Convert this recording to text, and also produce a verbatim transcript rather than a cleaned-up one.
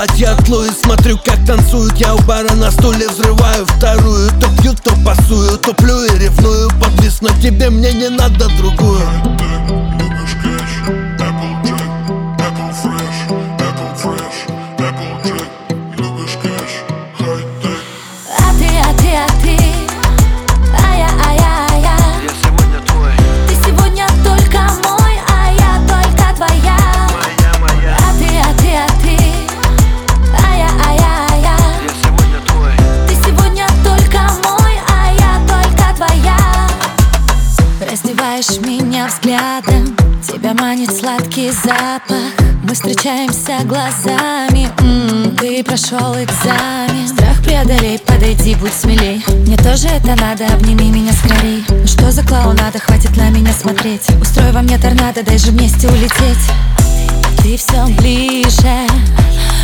платье от Луи, смотрю, как танцуют. Я у бара на стуле взрываю вторую. То пью, то пасую, туплю и ревную. Подвис на тебе, мне не надо другую. Любишь кэш, Applejack, Apple Fresh, Apple Fresh, Applejack. Любишь кэш, хай-тек. А ты, а ты, а ты, а я, а я, а я. Я сегодня твой. Ты сегодня только мой, а я только твоя. Моя, моя. А ты, а ты, а ты, а я, а я, а я. Я сегодня твой. Ты сегодня только мой, а я только твоя. Раздеваешь меня взглядом, тебя манит сладкий запах. Мы встречаемся глазами, м-м, ты прошел экзамен. Страх преодолей, подойди, будь смелей. Мне тоже это надо, обними меня скорей. Ну что за клоунада, хватит на меня смотреть. Устрой во мне торнадо, дай же вместе улететь. Ты все ближе,